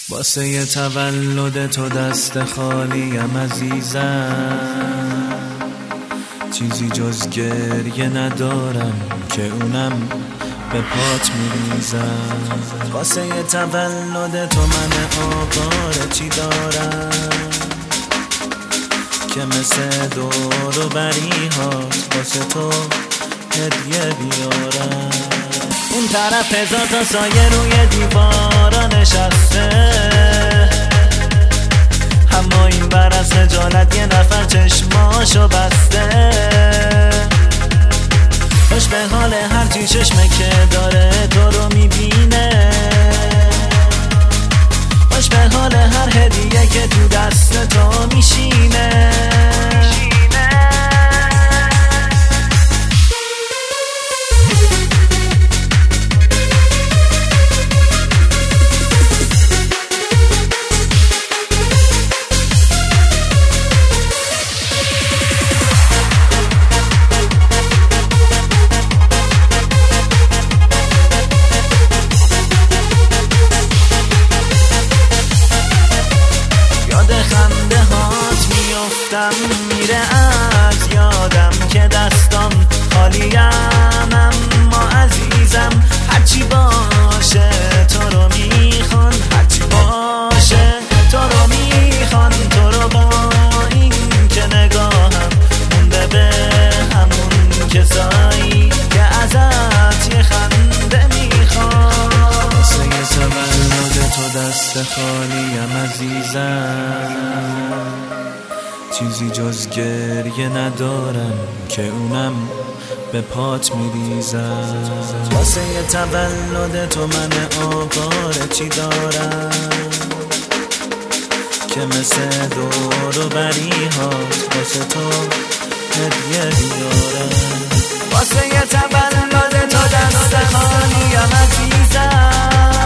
واسه یه تولد تو دست خالیم عزیزم، چیزی جز گریه ندارم که اونم به پات میریزم. واسه یه تولد تو من آواره چی دارم که مثل دور و بریهات واسه تو هدیه بیارم. اون طرف هزار تا سایه روی دیوارا نشسته، اما این بر از خجالت یه نفر چشماشو بسته. خوش به حال هرچی چشمه که داره تو رو میبینه، خوش به حال هر هدیه که تو دست تو میشینه. میره از یادم که دستام خالیم، اما عزیزم هرچی باشه تو رو میخوان، هرچی باشه تو رو میخوان. تو رو با این که نگاهم مونده به همون کسایی که ازت یه خنده میخوان. واسه یه تولد تو دست خالیم عزیزم، چیزی جز گریه ندارم که اونم به پات میریزم. واسه یه تولد تو من آواره چی دارم که مثل دور و بریهات واسه تو هدیه بیارم. واسه یه تولد تو دست خالیم عزیزم،